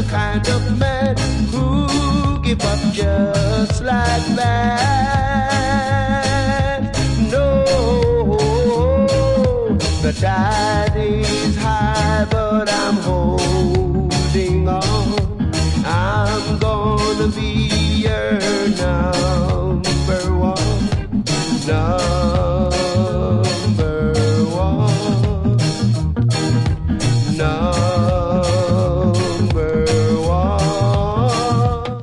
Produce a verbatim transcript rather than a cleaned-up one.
kind of man who give up just like that. No, but I